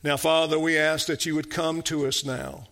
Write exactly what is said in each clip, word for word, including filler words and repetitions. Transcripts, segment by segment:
Now, Father, we ask that you would come to us now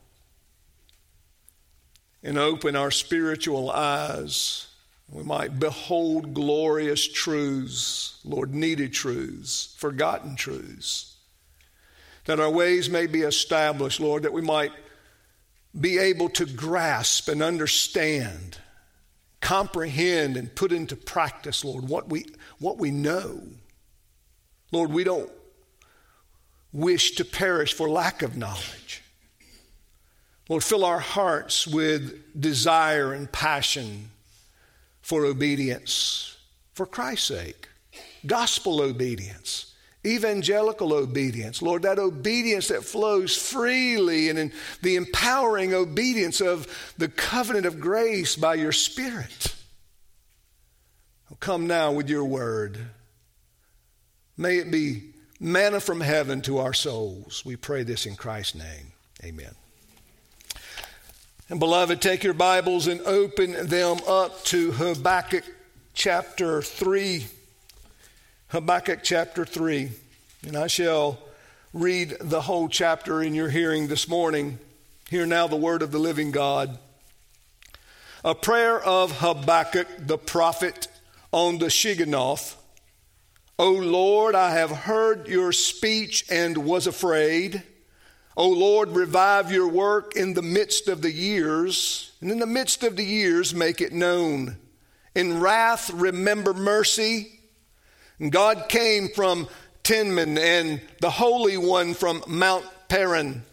and open our spiritual eyes. We might behold glorious truths, Lord, needed truths, forgotten truths, that our ways may be established, Lord, that we might be able to grasp and understand, comprehend and put into practice, Lord, what we, what we know. Lord, we don't wish to perish for lack of knowledge. Lord, fill our hearts with desire and passion for obedience, for Christ's sake, gospel obedience, evangelical obedience. Lord, that obedience that flows freely and in the empowering obedience of the covenant of grace by your Spirit. Come now with your word. May it be manna from heaven to our souls. We pray this in Christ's name. Amen. And beloved, take your Bibles and open them up to Habakkuk chapter three. Habakkuk chapter three. And I shall read the whole chapter in your hearing this morning. Hear now the word of the living God. A prayer of Habakkuk the prophet on the Shigionoth. O Lord, I have heard your speech and was afraid. O Lord, revive your work in the midst of the years, and in the midst of the years make it known. In wrath remember mercy. And God came from Tinman and the Holy One from Mount Paran.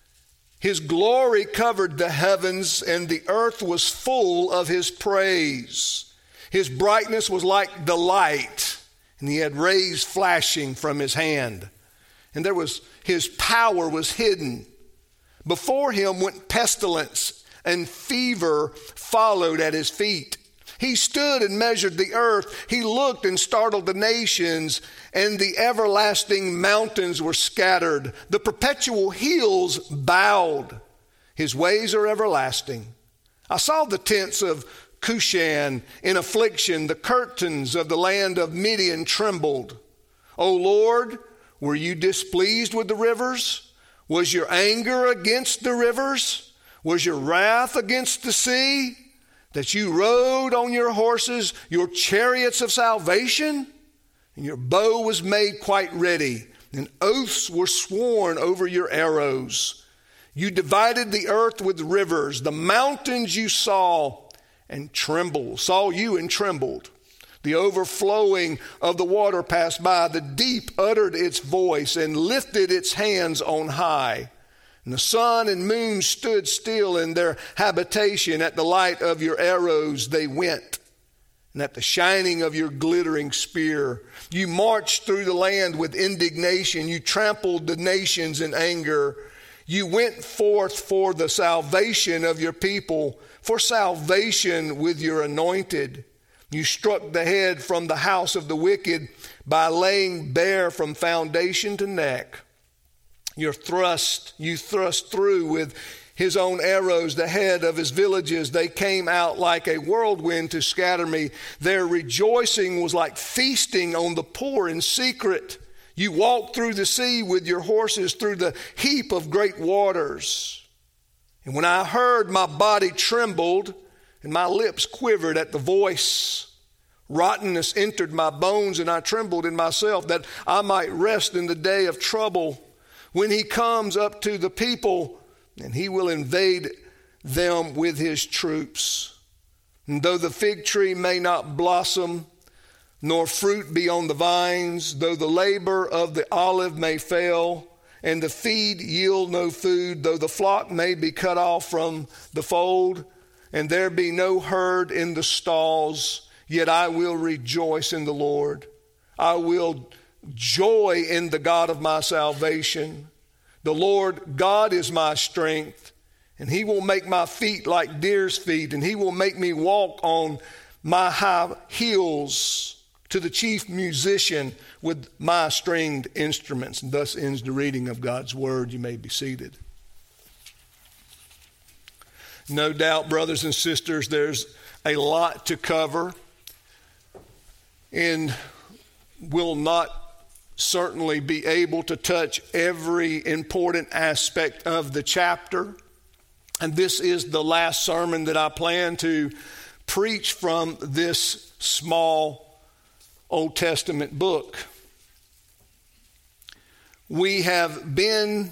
His glory covered the heavens, and the earth was full of his praise. His brightness was like the light, and he had rays flashing from his hand. And there was his power was hidden. Before him went pestilence, and fever followed at his feet. He stood and measured the earth. He looked and startled the nations, and the everlasting mountains were scattered. The perpetual hills bowed. His ways are everlasting. I saw the tents of Cushan in affliction. The curtains of the land of Midian trembled. O Lord, were you displeased with the rivers? Was your anger against the rivers? Was your wrath against the sea? That you rode on your horses, your chariots of salvation? And your bow was made quite ready, and oaths were sworn over your arrows. You divided the earth with rivers. The mountains you saw and trembled, saw you and trembled. The overflowing of the water passed by. The deep uttered its voice and lifted its hands on high. And the sun and moon stood still in their habitation. At the light of your arrows they went, and at the shining of your glittering spear. You marched through the land with indignation. You trampled the nations in anger. You went forth for the salvation of your people, for salvation with your anointed. You struck the head from the house of the wicked by laying bare from foundation to neck. Your thrust, you thrust through with his own arrows the head of his villages. They came out like a whirlwind to scatter me. Their rejoicing was like feasting on the poor in secret. You walked through the sea with your horses through the heap of great waters. And when I heard, my body trembled and my lips quivered at the voice. Rottenness entered my bones, and I trembled in myself that I might rest in the day of trouble. When he comes up to the people, and he will invade them with his troops. And though the fig tree may not blossom, nor fruit be on the vines, though the labor of the olive may fail, and the feed yield no food, though the flock may be cut off from the fold, and there be no herd in the stalls, yet I will rejoice in the Lord. I will joy in the God of my salvation. The Lord God is my strength, and he will make my feet like deer's feet, and he will make me walk on my high heels to the chief musician with my stringed instruments. And thus ends the reading of God's word. You may be seated. No doubt, brothers and sisters, there's a lot to cover, and will not certainly be able to touch every important aspect of the chapter. And this is the last sermon that I plan to preach from this small Old Testament book. We have been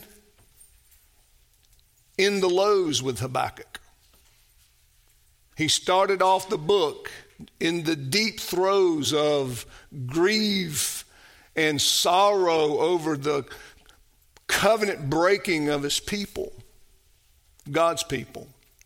in the lows with Habakkuk. He started off the book in the deep throes of grief and sorrow over the covenant breaking of his people, God's people.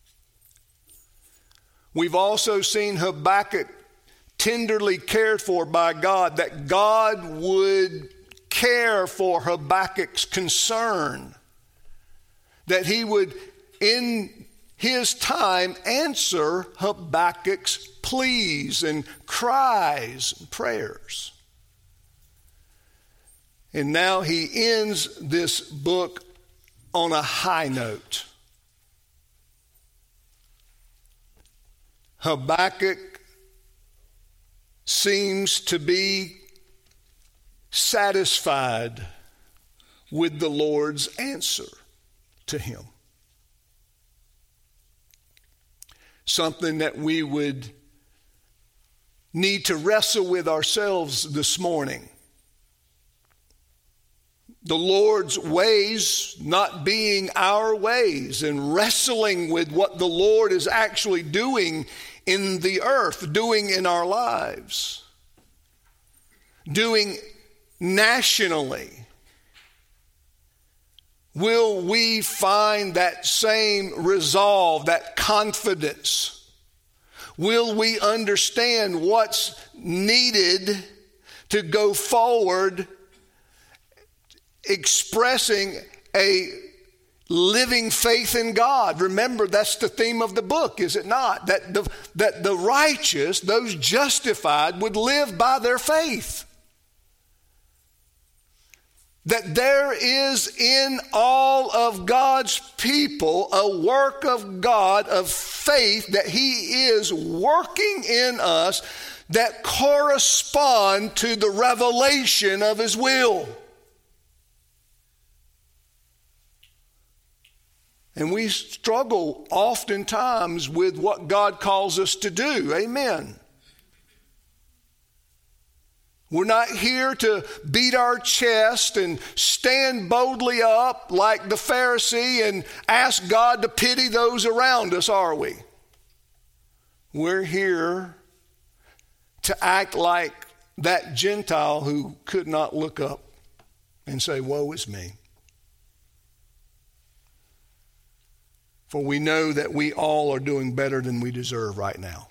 We've also seen Habakkuk tenderly cared for by God, that God would care for Habakkuk's concern, that he would in his time answer Habakkuk's pleas and cries and prayers. And now he ends this book on a high note. Habakkuk seems to be satisfied with the Lord's answer to him. Something that we would need to wrestle with ourselves this morning. The Lord's ways not being our ways, and wrestling with what the Lord is actually doing in the earth, doing in our lives, doing nationally. Will we find that same resolve, that confidence? Will we understand what's needed to go forward, expressing a living faith in God? Remember, that's the theme of the book, is it not? That the, that the righteous, those justified, would live by their faith. That there is in all of God's people a work of God, of faith, that he is working in us that correspond to the revelation of his will. And we struggle oftentimes with what God calls us to do. Amen. We're not here to beat our chest and stand boldly up like the Pharisee and ask God to pity those around us, are we? We're here to act like that Gentile who could not look up and say, "Woe is me." For we know that we all are doing better than we deserve right now.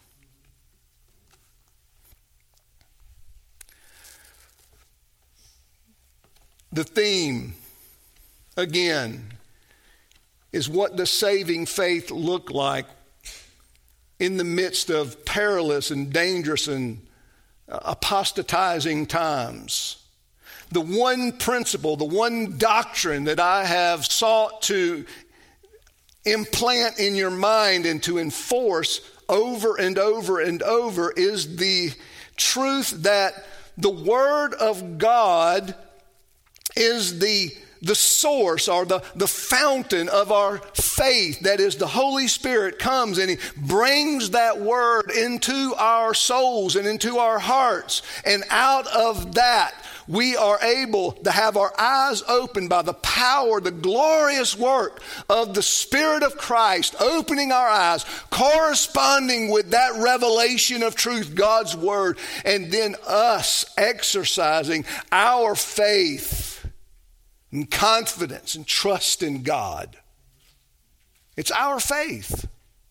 The theme, again, is what does saving faith look like in the midst of perilous and dangerous and apostatizing times. The one principle, the one doctrine that I have sought to implant in your mind and to enforce over and over and over is the truth that the Word of God is the, the source or the, the fountain of our faith. That is, the Holy Spirit comes and he brings that word into our souls and into our hearts. And out of that, we are able to have our eyes opened by the power, the glorious work of the Spirit of Christ, opening our eyes, corresponding with that revelation of truth, God's Word, and then us exercising our faith and confidence and trust in God. It's our faith.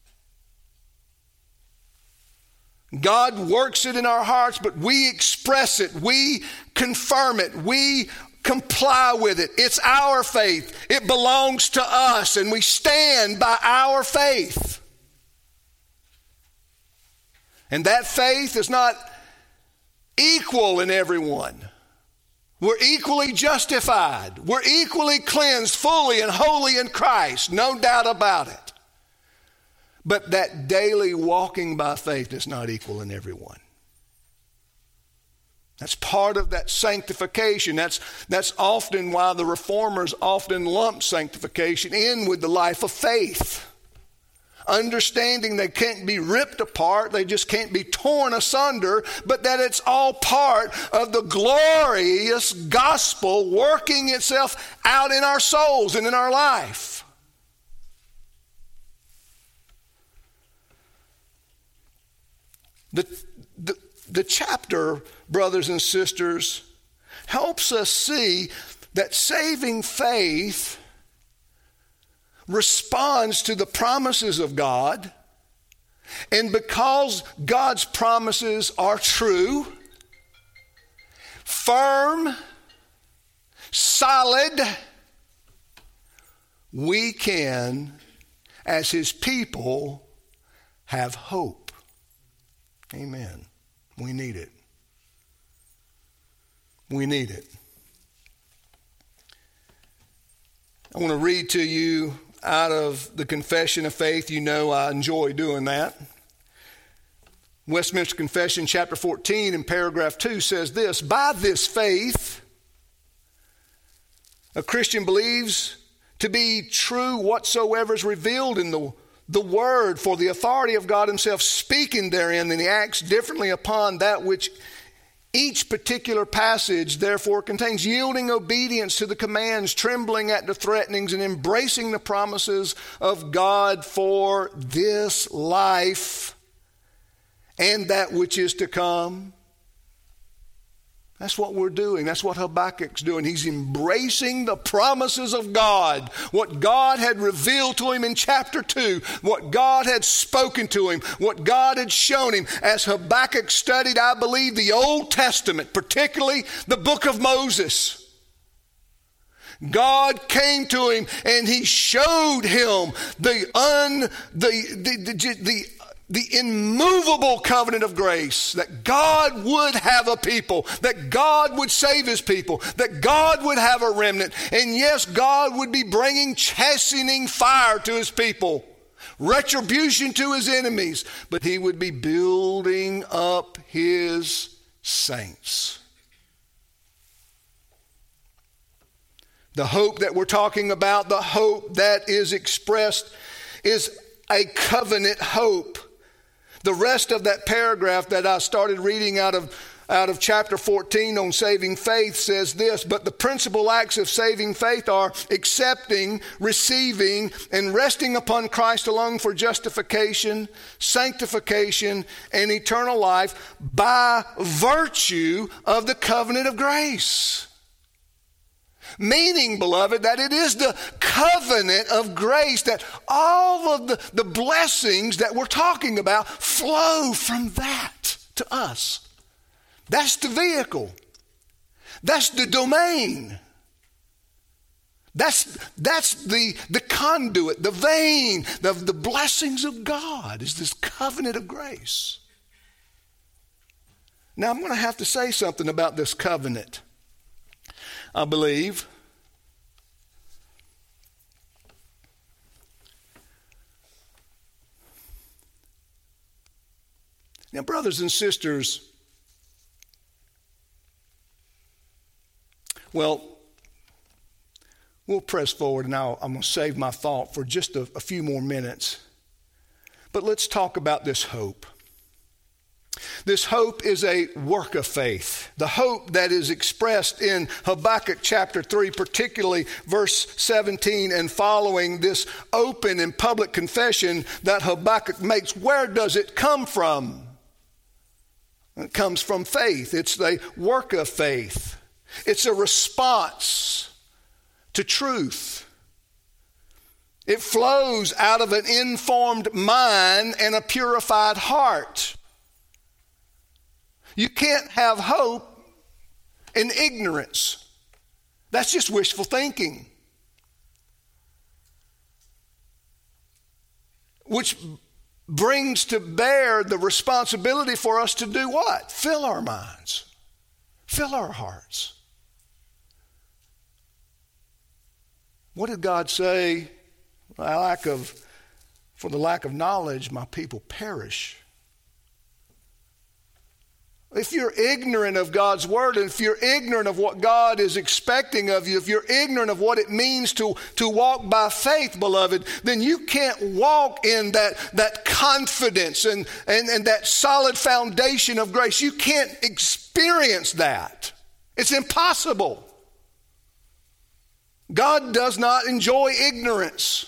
God works it in our hearts, but we express it. We confirm it. We comply with it. It's our faith. It belongs to us, and we stand by our faith. And that faith is not equal in everyone. We're equally justified. We're equally cleansed fully and wholly in Christ. No doubt about it. But that daily walking by faith is not equal in everyone. That's part of that sanctification. That's, that's often why the reformers often lump sanctification in with the life of faith. Understanding they can't be ripped apart, they just can't be torn asunder, but that it's all part of the glorious gospel working itself out in our souls and in our life. The, the, the chapter, brothers and sisters, helps us see that saving faith responds to the promises of God, and because God's promises are true, firm, solid, we can, as His people, have hope. Amen. We need it. We need it. I want to read to you out of the Confession of Faith. You know I enjoy doing that. Westminster Confession, chapter fourteen, in paragraph two says this: by this faith, a Christian believes to be true whatsoever is revealed in the, the Word, for the authority of God Himself speaking therein, and He acts differently upon that which each particular passage therefore contains, yielding obedience to the commands, trembling at the threatenings, and embracing the promises of God for this life and that which is to come. That's what we're doing. That's what Habakkuk's doing. He's embracing the promises of God. What God had revealed to him in chapter two. What God had spoken to him. What God had shown him. As Habakkuk studied, I believe, the Old Testament, particularly the book of Moses, God came to him and He showed him the un the the the, the The immovable covenant of grace, that God would have a people, that God would save His people, that God would have a remnant. And yes, God would be bringing chastening fire to His people, retribution to His enemies, but He would be building up His saints. The hope that we're talking about, the hope that is expressed, is a covenant hope. The rest of that paragraph that I started reading out of, out of chapter fourteen on saving faith says this: but the principal acts of saving faith are accepting, receiving, and resting upon Christ alone for justification, sanctification, and eternal life by virtue of the covenant of grace. Meaning, beloved, that it is the covenant of grace that all of the, the blessings that we're talking about flow from that to us. That's the vehicle. That's the domain. That's, that's the, the conduit, the vein of the blessings of God is this covenant of grace. Now, I'm going to have to say something about this covenant. I believe. Now, brothers and sisters, well, we'll press forward, and I'll, I'm going to save my thought for just a, a few more minutes. But let's talk about this hope. This hope is a work of faith. The hope that is expressed in Habakkuk chapter three, particularly verse seventeen and following, this open and public confession that Habakkuk makes. Where does it come from? It comes from faith. It's the work of faith. It's a response to truth. It flows out of an informed mind and a purified heart. You can't have hope in ignorance. That's just wishful thinking. Which brings to bear the responsibility for us to do what? Fill our minds. Fill our hearts. What did God say? Lack of, for the lack of knowledge, my people perish. If you're ignorant of God's word, and if you're ignorant of what God is expecting of you, if you're ignorant of what it means to, to walk by faith, beloved, then you can't walk in that, that confidence and, and, and that solid foundation of grace. You can't experience that. It's impossible. God does not enjoy ignorance.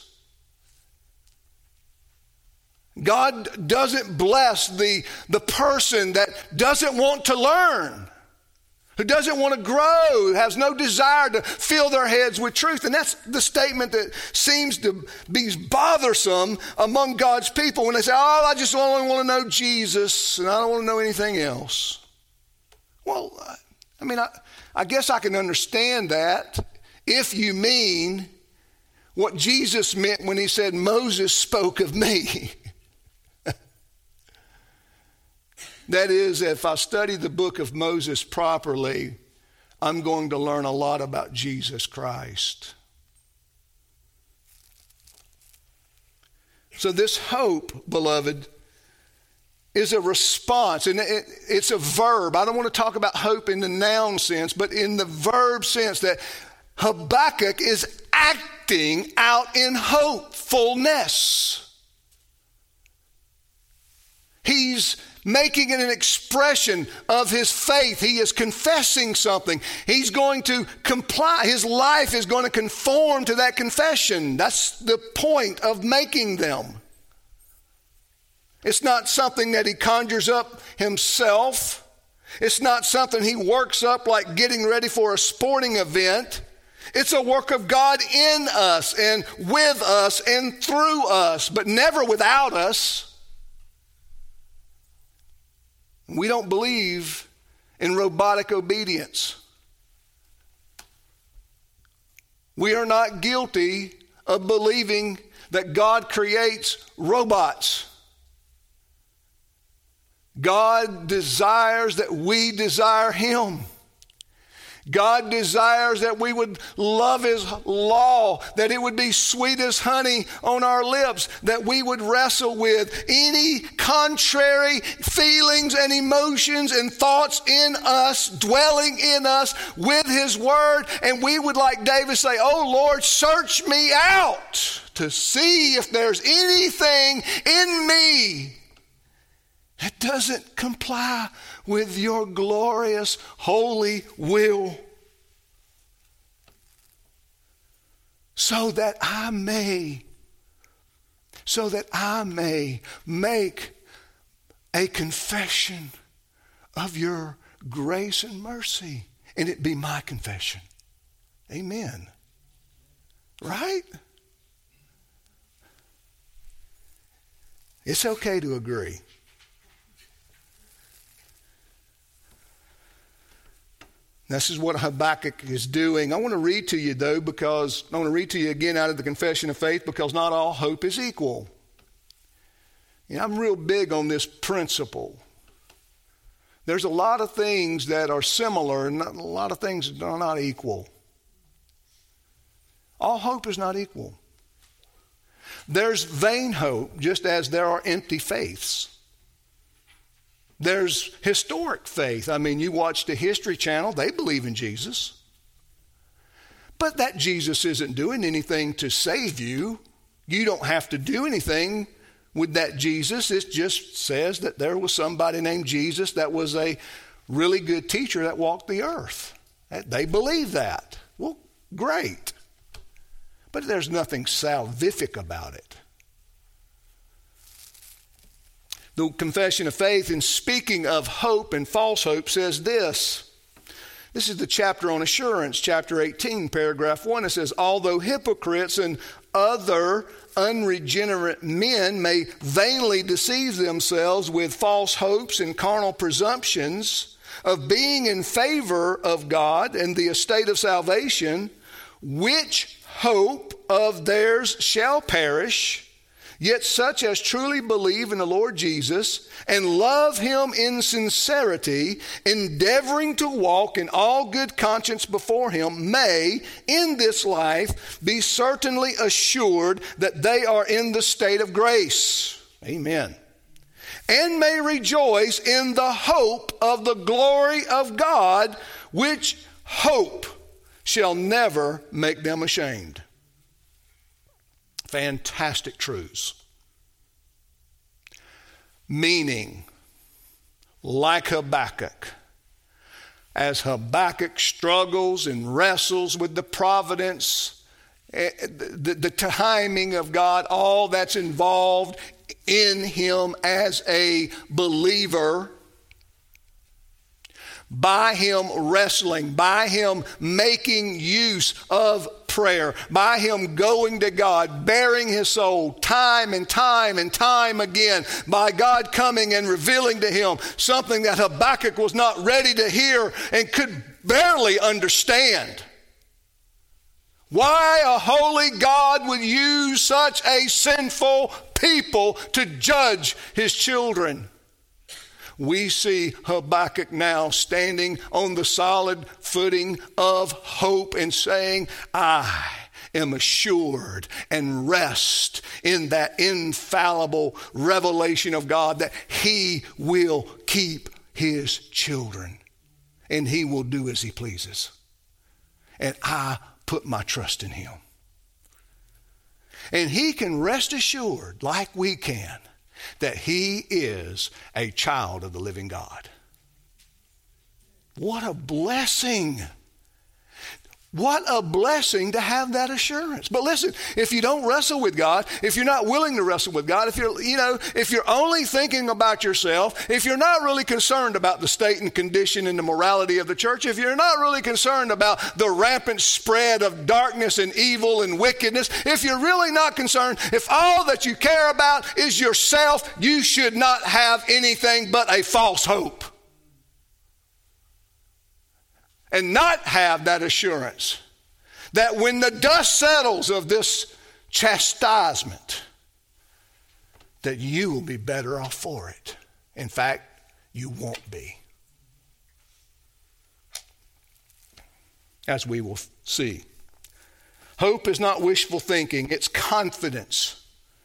God doesn't bless the, the person that doesn't want to learn, who doesn't want to grow, who has no desire to fill their heads with truth. And that's the statement that seems to be bothersome among God's people when they say, oh, I just only want to know Jesus and I don't want to know anything else. Well, I mean, I, I guess I can understand that if you mean what Jesus meant when he said, Moses spoke of me. That is, if I study the book of Moses properly, I'm going to learn a lot about Jesus Christ. So this hope, beloved, is a response, and it, it's a verb. I don't want to talk about hope in the noun sense, but in the verb sense that Habakkuk is acting out in hopefulness. He's making it an expression of his faith. He is confessing something. He's going to comply. His life is going to conform to that confession. That's the point of making them. It's not something that he conjures up himself. It's not something he works up like getting ready for a sporting event. It's a work of God in us and with us and through us, but never without us. We don't believe in robotic obedience. We are not guilty of believing that God creates robots. God desires that we desire him. God desires that we would love his law, that it would be sweet as honey on our lips, that we would wrestle with any contrary feelings and emotions and thoughts in us, dwelling in us with his word. And we would, like David, say, oh Lord, search me out to see if there's anything in me that doesn't comply with your glorious, holy will, so that I may, so that I may make a confession of your grace and mercy, and it be my confession. Amen. Right? It's okay to agree. This is what Habakkuk is doing. I want to read to you, though, because I want to read to you again out of the Confession of Faith, because not all hope is equal. You know, I'm real big on this principle. There's a lot of things that are similar and a lot of things that are not equal. All hope is not equal. There's vain hope, just as there are empty faiths. There's historic faith. I mean, you watch the History Channel, they believe in Jesus. But that Jesus isn't doing anything to save you. You don't have to do anything with that Jesus. It just says that there was somebody named Jesus that was a really good teacher that walked the earth. They believe that. Well, great. But there's nothing salvific about it. The Confession of Faith, in speaking of hope and false hope, says this. This is the chapter on assurance, chapter eighteen, paragraph one. It says, although hypocrites and other unregenerate men may vainly deceive themselves with false hopes and carnal presumptions of being in favor of God and the estate of salvation, which hope of theirs shall perish, yet such as truly believe in the Lord Jesus and love him in sincerity, endeavoring to walk in all good conscience before him, may in this life be certainly assured that they are in the state of grace. Amen. and may rejoice in the hope of the glory of God, which hope shall never make them ashamed. Fantastic truths. Meaning, like Habakkuk, as Habakkuk struggles and wrestles with the providence, the, the timing of God, all that's involved in him as a believer, by him wrestling, by him making use of prayer, by him going to God, bearing his soul time and time and time again, by God coming and revealing to him something that Habakkuk was not ready to hear and could barely understand. Why a holy God would use such a sinful people to judge his children. We see Habakkuk now standing on the solid footing of hope and saying, I am assured and rest in that infallible revelation of God that he will keep his children and he will do as he pleases. And I put my trust in him. And he can rest assured, like we can, that he is a child of the living God. What a blessing. What a blessing to have that assurance. But listen, if you don't wrestle with God, if you're not willing to wrestle with God, if you're, you know, if you're only thinking about yourself, if you're not really concerned about the state and condition and the morality of the church, if you're not really concerned about the rampant spread of darkness and evil and wickedness, if you're really not concerned, if all that you care about is yourself, you should not have anything but a false hope. And not have that assurance that when the dust settles of this chastisement, that you will be better off for it. In fact, you won't be. As we will see. Hope is not wishful thinking, it's confidence.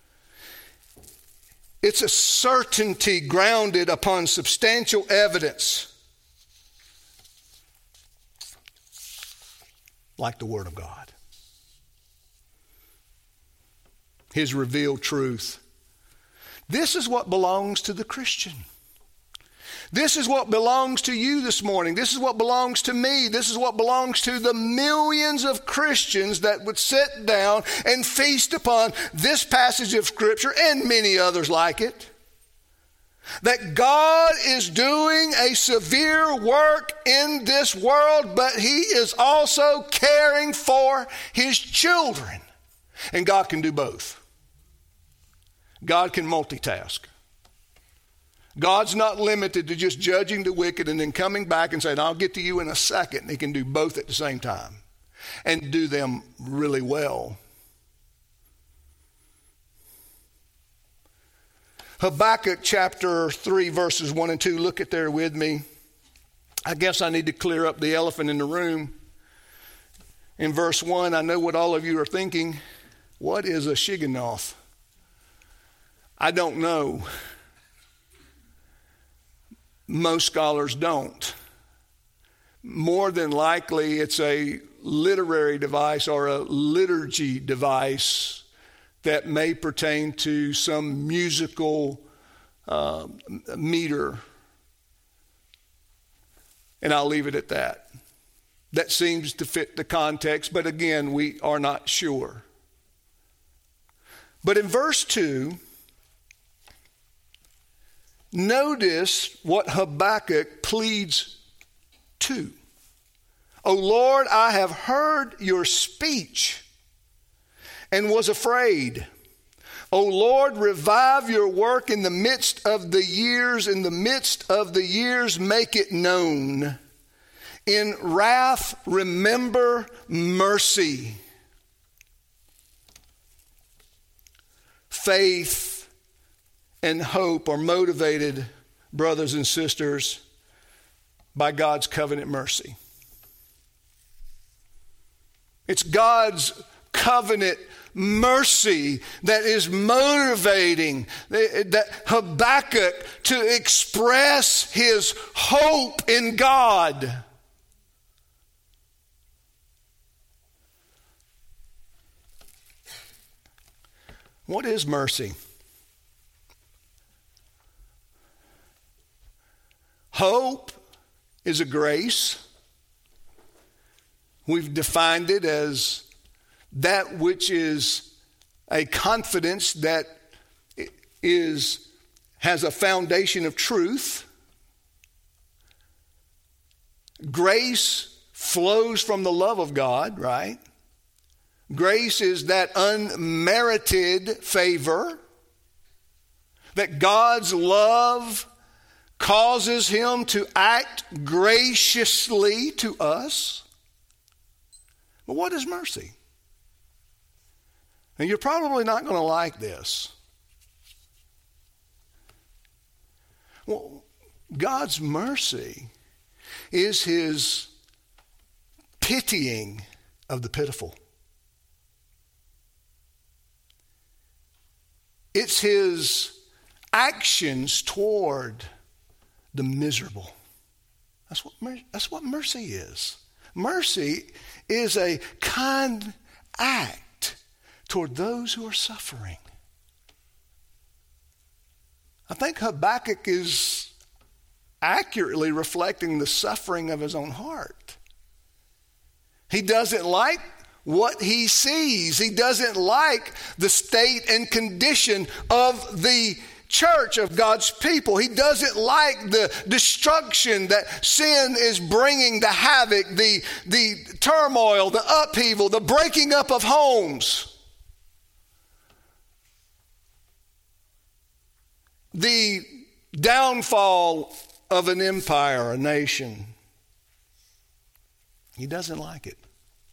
It's a certainty grounded upon substantial evidence. Like the Word of God. His revealed truth. This is what belongs to the Christian. This is what belongs to you this morning. This is what belongs to me. This is what belongs to the millions of Christians that would sit down and feast upon this passage of Scripture and many others like it. That God is doing a severe work in this world, but he is also caring for his children. And God can do both. God can multitask. God's not limited to just judging the wicked and then coming back and saying, I'll get to you in a second. And he can do both at the same time and do them really well. Habakkuk chapter three, verses one and two. Look at there with me. I guess I need to clear up the elephant in the room. In verse one, I know what all of you are thinking. What is a Shigionoth? I don't know. Most scholars don't. More than likely, it's a literary device or a liturgy device that may pertain to some musical uh, meter. And I'll leave it at that. That seems to fit the context, but again, we are not sure. But in verse two, notice what Habakkuk pleads to. O Lord, I have heard your speech and was afraid. O Lord, revive your work in the midst of the years. In the midst of the years, make it known. In wrath, remember mercy. Faith and hope are motivated, brothers and sisters, by God's covenant mercy. It's God's covenant mercy that is motivating that Habakkuk to express his hope in God. What is mercy? Hope is a grace. We've defined it as that which is a confidence that is has a foundation of truth. Grace flows from the love of God, right? Grace is that unmerited favor that God's love causes him to act graciously to us. But what is mercy? And you're probably not going to like this. Well, God's mercy is his pitying of the pitiful. It's his actions toward the miserable. That's what, that's what mercy is. Mercy is a kind act toward those who are suffering. I think Habakkuk is accurately reflecting the suffering of his own heart. He doesn't like what he sees. He doesn't like the state and condition of the church, of God's people. He doesn't like the destruction that sin is bringing, the havoc, the, the turmoil, the upheaval, the breaking up of homes, the downfall of an empire, a nation. He doesn't like it.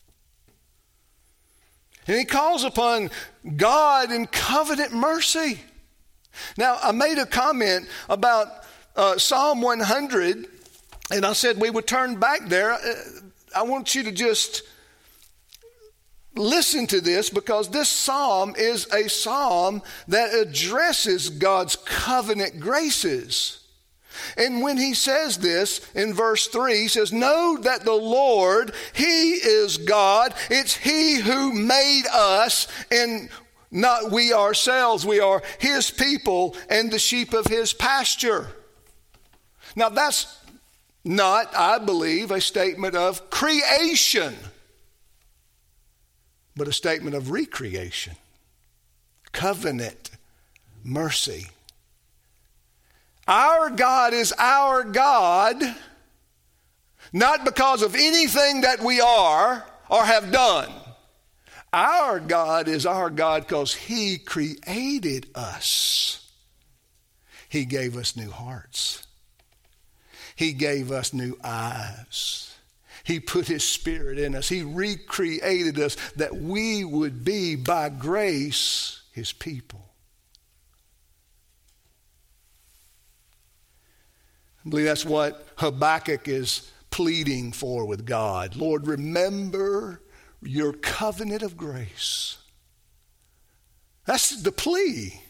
And he calls upon God in covenant mercy. Now, I made a comment about uh, Psalm one hundred, and I said we would turn back there. Uh, I want you to just listen to this, because this psalm is a psalm that addresses God's covenant graces. And when he says this in verse three, he says, "Know that the Lord, he is God. It's he who made us, and not we ourselves. We are his people and the sheep of his pasture." Now that's not, I believe, a statement of creation, but a statement of recreation, covenant mercy. Our God is our God, not because of anything that we are or have done. Our God is our God because he created us. He gave us new hearts. He gave us new eyes. He put his spirit in us. He recreated us that we would be, by grace, his people. I believe that's what Habakkuk is pleading for with God. Lord, remember your covenant of grace. That's the plea.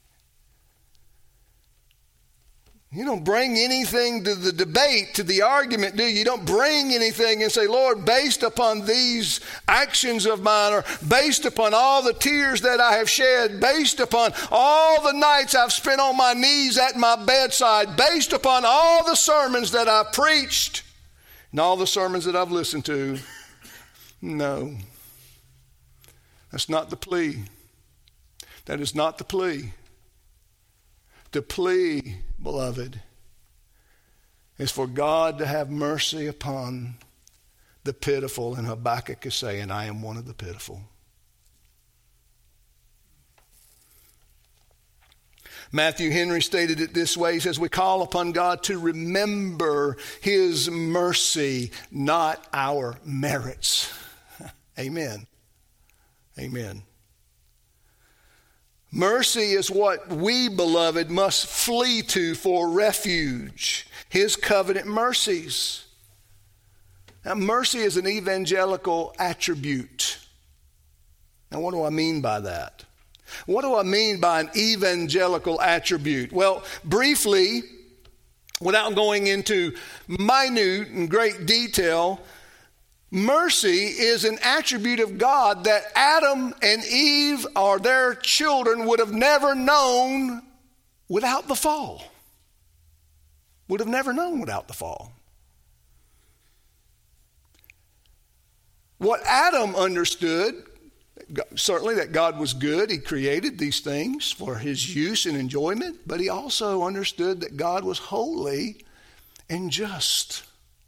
You don't bring anything to the debate, to the argument, do you? You don't bring anything and say, Lord, based upon these actions of mine, or based upon all the tears that I have shed, based upon all the nights I've spent on my knees at my bedside, based upon all the sermons that I've preached and all the sermons that I've listened to. No, that's not the plea. That is not the plea. The plea, beloved, is for God to have mercy upon the pitiful. And Habakkuk is saying, I am one of the pitiful. Matthew Henry stated it this way. He says, we call upon God to remember his mercy, not our merits. Amen. Amen. Mercy is what we, beloved, must flee to for refuge. His covenant mercies. Now, mercy is an evangelical attribute. Now, what do I mean by that? What do I mean by an evangelical attribute? Well, briefly, without going into minute and great detail, mercy is an attribute of God that Adam and Eve or their children would have never known without the fall. Would have never known without the fall. What Adam understood, certainly that God was good. He created these things for his use and enjoyment, but he also understood that God was holy and just.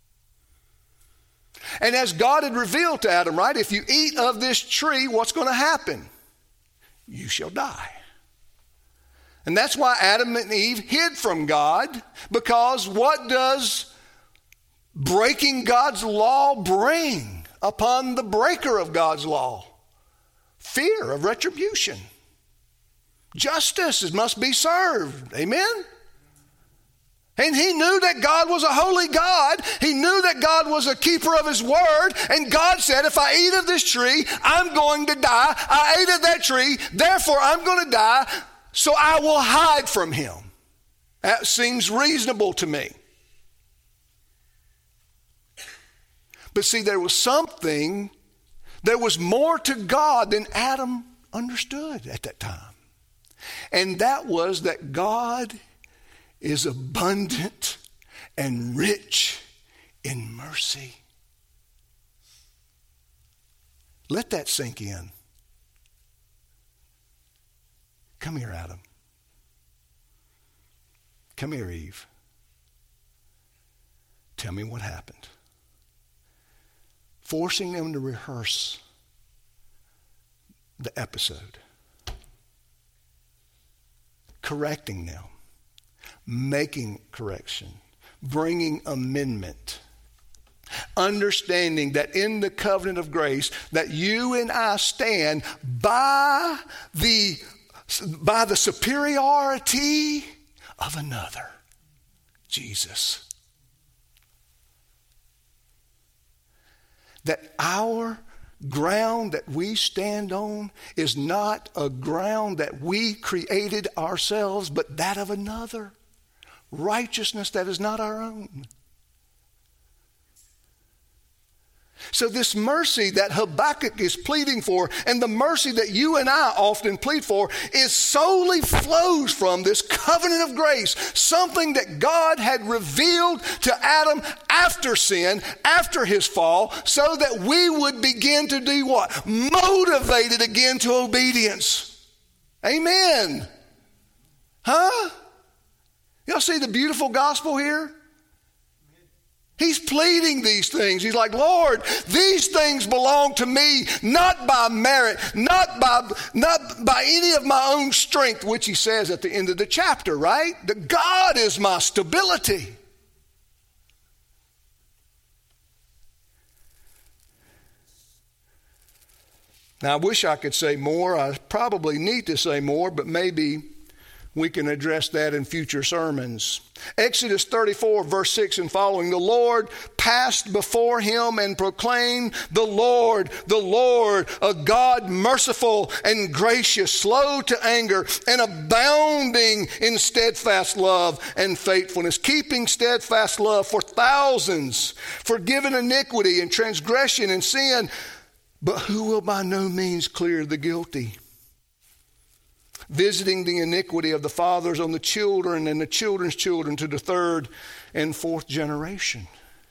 And as God had revealed to Adam, right, if you eat of this tree, what's going to happen? You shall die. And that's why Adam and Eve hid from God, because what does breaking God's law bring upon the breaker of God's law? Fear of retribution. Justice must be served. Amen? And he knew that God was a holy God. He knew that God was a keeper of his word. And God said, if I eat of this tree, I'm going to die. I ate of that tree, therefore I'm going to die, so I will hide from him. That seems reasonable to me. But see, there was something, there was more to God than Adam understood at that time. And that was that God is abundant and rich in mercy. Let that sink in. Come here, Adam. Come here, Eve. Tell me what happened. Forcing them to rehearse the episode. Correcting them. Making correction. Bringing amendment. Understanding that in the covenant of grace that you and I stand by the, by the superiority of another, Jesus. That our ground that we stand on is not a ground that we created ourselves, but that of another. Righteousness that is not our own. So this mercy that Habakkuk is pleading for, and the mercy that you and I often plead for, is solely flows from this covenant of grace, something that God had revealed to Adam after sin, after his fall, so that we would begin to do what? Motivated again to obedience. Amen. Huh? Y'all see the beautiful gospel here? He's pleading these things. He's like, Lord, these things belong to me, not by merit, not by, not by any of my own strength, which he says at the end of the chapter, right? That God is my stability. Now, I wish I could say more. I probably need to say more, but maybe we can address that in future sermons. Exodus thirty-four, verse six and following. The Lord passed before him and proclaimed, the Lord, the Lord, a God merciful and gracious, slow to anger, and abounding in steadfast love and faithfulness, keeping steadfast love for thousands, forgiving iniquity and transgression and sin, but who will by no means clear the guilty, visiting the iniquity of the fathers on the children and the children's children to the third and fourth generation.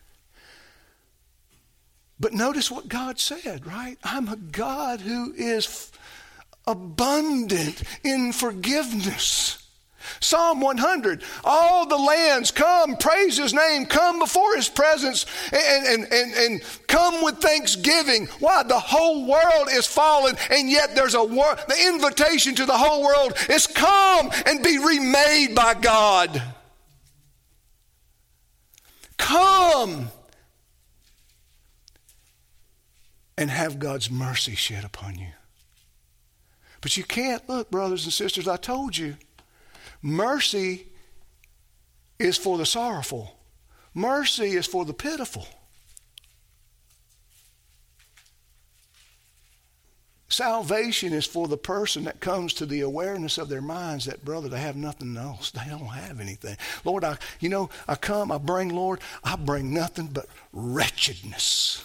But notice what God said, right? I'm a God who is abundant in forgiveness. Psalm one hundred, all the lands come, praise his name, come before his presence and, and, and, and come with thanksgiving. Why? The whole world is fallen, and yet there's a wor- the invitation to the whole world is come and be remade by God. Come and have God's mercy shed upon you. But you can't, look, brothers and sisters, I told you, mercy is for the sorrowful. Mercy is for the pitiful. Salvation is for the person that comes to the awareness of their minds that, brother, they have nothing else. They don't have anything. Lord, I, you know, I come, I bring, Lord, I bring nothing but wretchedness.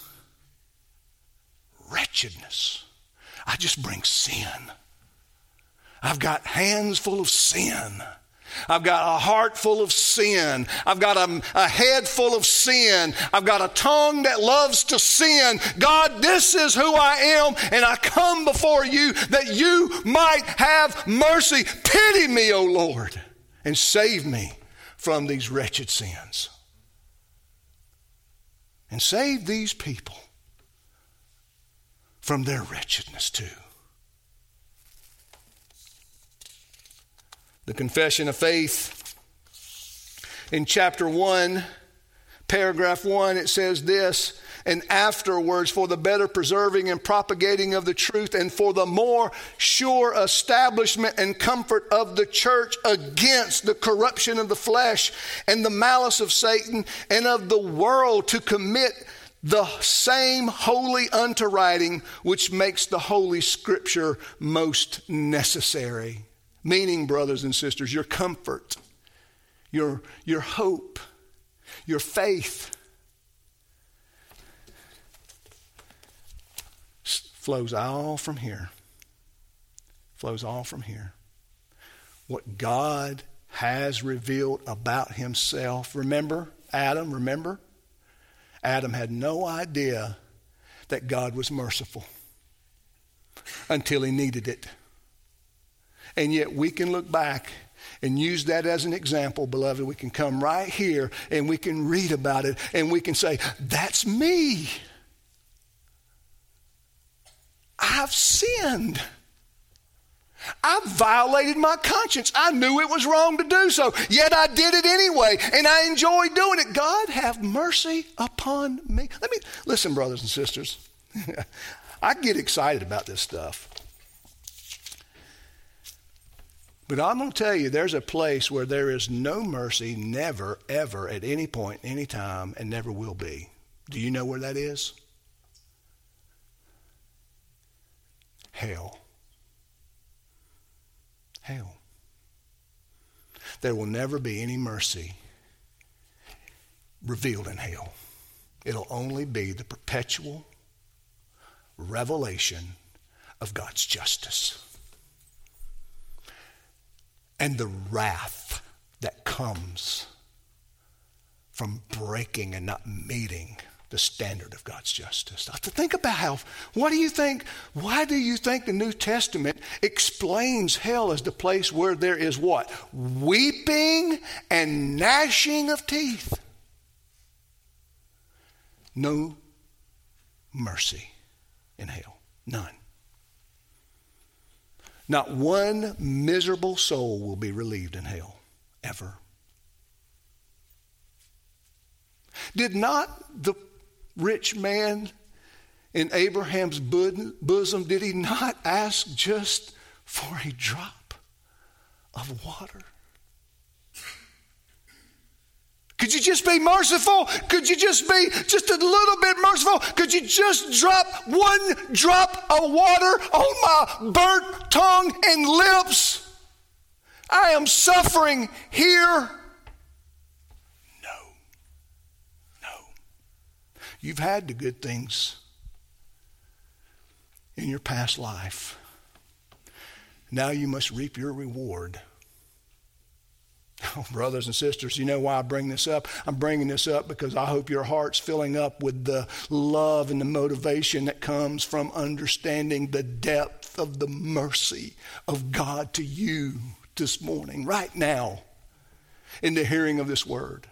Wretchedness. I just bring sin. I've got hands full of sin. I've got a heart full of sin. I've got a, a head full of sin. I've got a tongue that loves to sin. God, this is who I am, and I come before you that you might have mercy. Pity me, O Lord, and save me from these wretched sins. And save these people from their wretchedness too. The Confession of Faith, in chapter one, paragraph one, it says this, and afterwards for the better preserving and propagating of the truth and for the more sure establishment and comfort of the church against the corruption of the flesh and the malice of Satan and of the world, to commit the same holy unto writing, which makes the Holy Scripture most necessary. Meaning, brothers and sisters, your comfort, your, your hope, your faith flows all from here. Flows all from here. What God has revealed about himself. Remember, Adam, remember? Adam had no idea that God was merciful until he needed it. And yet we can look back and use that as an example, beloved. We can come right here and we can read about it and we can say, that's me. I've sinned. I've violated my conscience. I knew it was wrong to do so, yet I did it anyway, and I enjoy doing it. God, have mercy upon me. Let me, listen, brothers and sisters. I get excited about this stuff. But I'm going to tell you, there's a place where there is no mercy, never, ever, at any point, any time, and never will be. Do you know where that is? Hell. Hell. There will never be any mercy revealed in hell. It'll only be the perpetual revelation of God's justice. And the wrath that comes from breaking and not meeting the standard of God's justice. Now, to think about how, what do you think, why do you think the New Testament explains hell as the place where there is what? Weeping and gnashing of teeth. No mercy in hell. None. Not one miserable soul will be relieved in hell, ever. Did not the rich man in Abraham's bosom, did he not ask just for a drop of water? Could you just be merciful? Could you just be just a little bit merciful? Could you just drop one drop of water on my burnt tongue and lips? I am suffering here. No. No. You've had the good things in your past life. Now you must reap your reward. Oh, brothers and sisters, you know why I bring this up? I'm bringing this up because I hope your heart's filling up with the love and the motivation that comes from understanding the depth of the mercy of God to you this morning, right now, in the hearing of this word.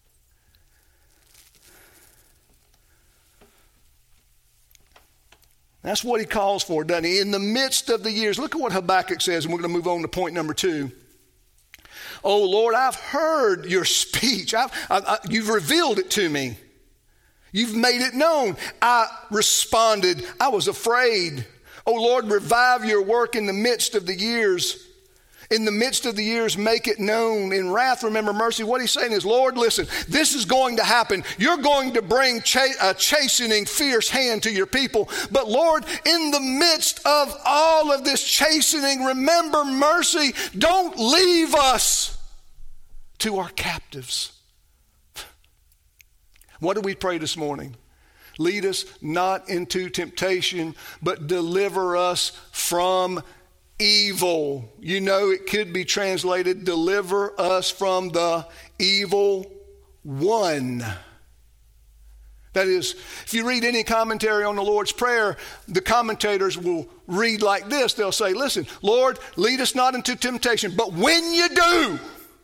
That's what he calls for, doesn't he? In the midst of the years. Look at what Habakkuk says, and we're going to move on to point number two. Oh, Lord, I've heard your speech. I've, I, I, you've revealed it to me. You've made it known. I responded, I was afraid. Oh, Lord, revive your work in the midst of the years. In the midst of the years, make it known. In wrath, remember mercy. What he's saying is, Lord, listen, this is going to happen. You're going to bring ch- a chastening, fierce hand to your people. But Lord, in the midst of all of this chastening, remember mercy. Don't leave us to our captives. What do we pray this morning? Lead us not into temptation, but deliver us from evil. You know, it could be translated, deliver us from the evil one. That is, if you read any commentary on the Lord's Prayer, the commentators will read like this. They'll say, listen, Lord, lead us not into temptation, but when you do,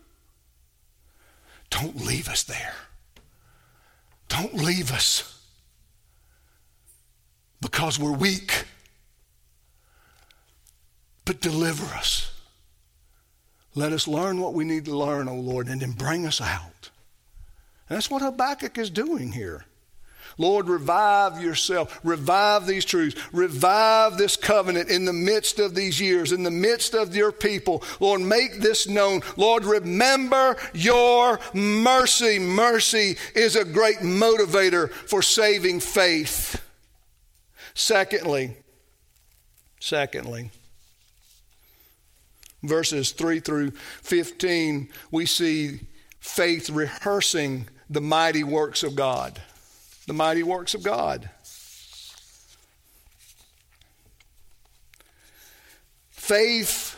don't leave us there. Don't leave us because we're weak. But deliver us. Let us learn what we need to learn, O Lord, and then bring us out. And that's what Habakkuk is doing here. Lord, revive yourself. Revive these truths. Revive this covenant in the midst of these years, in the midst of your people. Lord, make this known. Lord, remember your mercy. Mercy is a great motivator for saving faith. Secondly, secondly, verses three through fifteen, we see faith rehearsing the mighty works of God. The mighty works of God. Faith,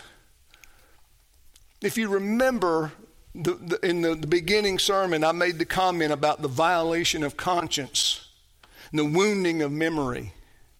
if you remember the, the, in the, the beginning sermon, I made the comment about the violation of conscience and the wounding of memory.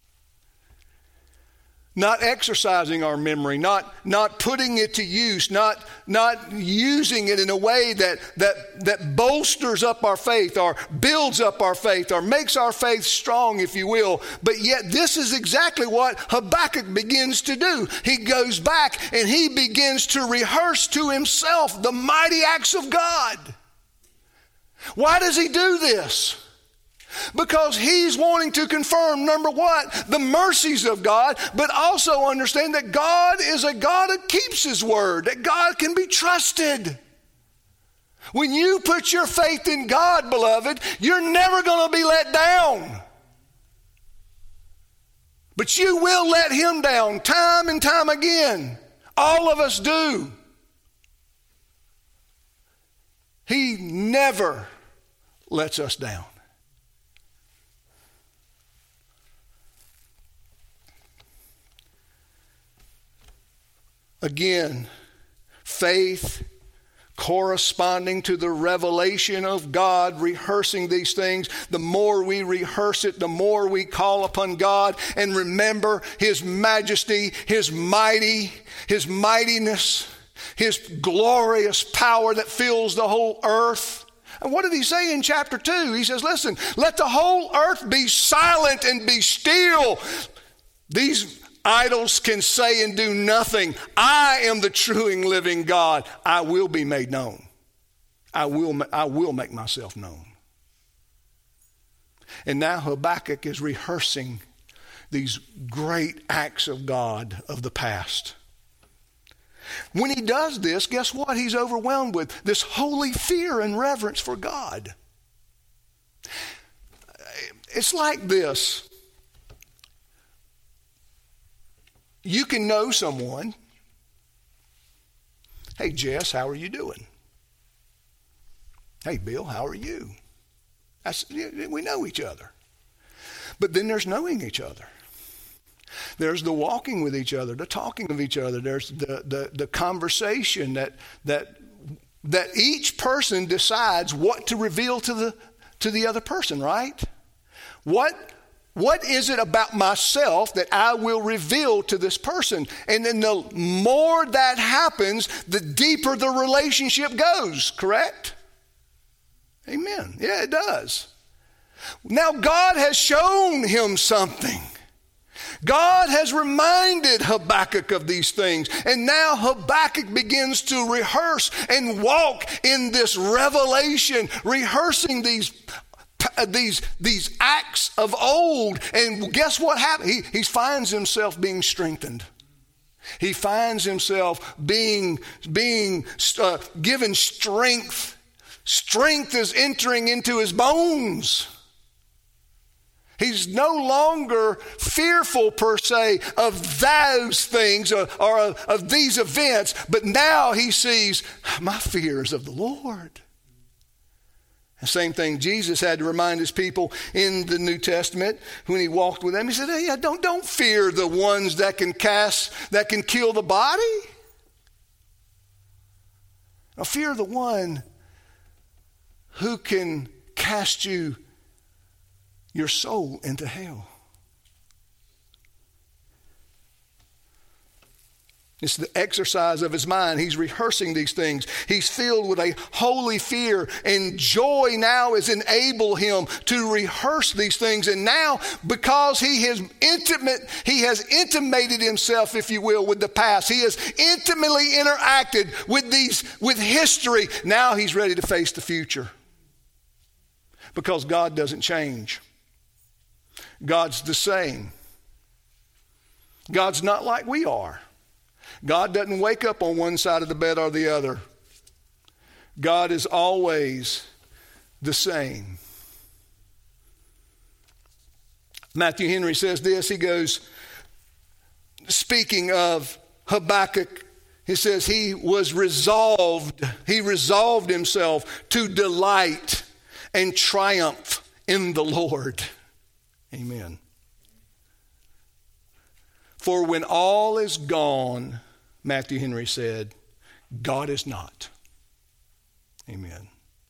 Not exercising our memory, not, not putting it to use, not, not using it in a way that, that, that bolsters up our faith or builds up our faith or makes our faith strong, if you will. But yet this is exactly what Habakkuk begins to do. He goes back and he begins to rehearse to himself the mighty acts of God. Why does he do this? Because he's wanting to confirm, number one, the mercies of God, but also understand that God is a God that keeps his word, that God can be trusted. When you put your faith in God, beloved, you're never going to be let down. But you will let him down time and time again. All of us do. He never lets us down. Again, faith corresponding to the revelation of God, rehearsing these things. The more we rehearse it, the more we call upon God and remember his majesty, his mighty, his mightiness, his glorious power that fills the whole earth. And what did he say in chapter two? He says, listen, let the whole earth be silent and be still. These idols can say and do nothing. I am the true and living God. I will be made known. I will, I will make myself known. And now Habakkuk is rehearsing these great acts of God of the past. When he does this, guess what? He's overwhelmed with this holy fear and reverence for God. It's like this. You can know someone. Hey, Jess, how are you doing? Hey, Bill, how are you? That's, we know each other. But then there's knowing each other. There's the walking with each other, the talking of each other. There's the, the, the conversation that, that, that each person decides what to reveal to the, to the other person, right? What What is it about myself that I will reveal to this person? And then the more that happens, the deeper the relationship goes, correct? Amen. Yeah, it does. Now God has shown him something. God has reminded Habakkuk of these things. And now Habakkuk begins to rehearse and walk in this revelation, rehearsing these These, these acts of old. And guess what happened? He, he finds himself being strengthened. He finds himself being, being uh, given strength. Strength is entering into his bones. He's no longer fearful per se of those things or, or of, of these events, but now he sees, my fear is of the Lord. The same thing Jesus had to remind his people in the New Testament when he walked with them. He said, hey, don't, don't fear the ones that can cast, that can kill the body. Now fear the one who can cast you, your soul, into hell. It's the exercise of his mind. He's rehearsing these things. He's filled with a holy fear, and joy now has enabled him to rehearse these things. And now, because he has intimate, he has intimated himself, if you will, with the past. He has intimately interacted with these, with history. Now he's ready to face the future. Because God doesn't change. God's the same. God's not like we are. God doesn't wake up on one side of the bed or the other. God is always the same. Matthew Henry says this. He goes, speaking of Habakkuk, he says he was resolved. He resolved himself to delight and triumph in the Lord. Amen. For when all is gone, Matthew Henry said, God is not. Amen.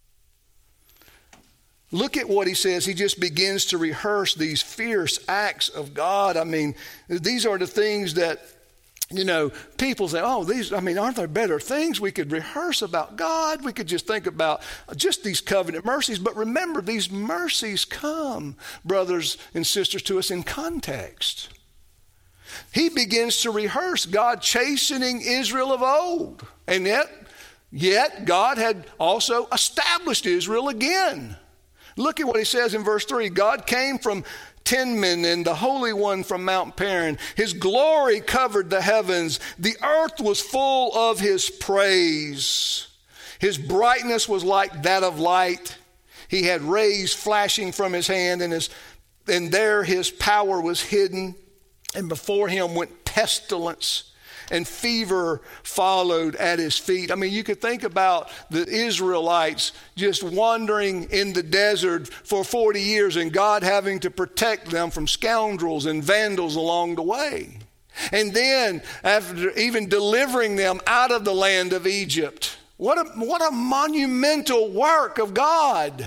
Look at what he says. He just begins to rehearse these fierce acts of God. I mean, these are the things that, you know, people say, oh, these, I mean, aren't there better things we could rehearse about God? We could just think about just these covenant mercies. But remember, these mercies come, brothers and sisters, to us in context. He begins to rehearse God chastening Israel of old. And yet, yet God had also established Israel again. Look at what he says in verse three. God came from Tinman and the Holy One from Mount Paran. His glory covered the heavens. The earth was full of his praise. His brightness was like that of light. He had rays flashing from his hand, and, his, and there his power was hidden. And before him went pestilence, and fever followed at his feet. I mean, you could think about the Israelites just wandering in the desert for forty years and God having to protect them from scoundrels and vandals along the way. And then after even delivering them out of the land of Egypt. What a, what a monumental work of God.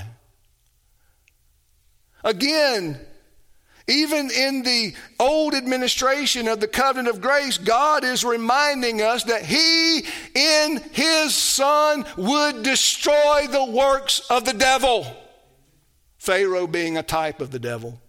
Again, even in the old administration of the covenant of grace, God is reminding us that he in his Son would destroy the works of the devil. Pharaoh being a type of the devil.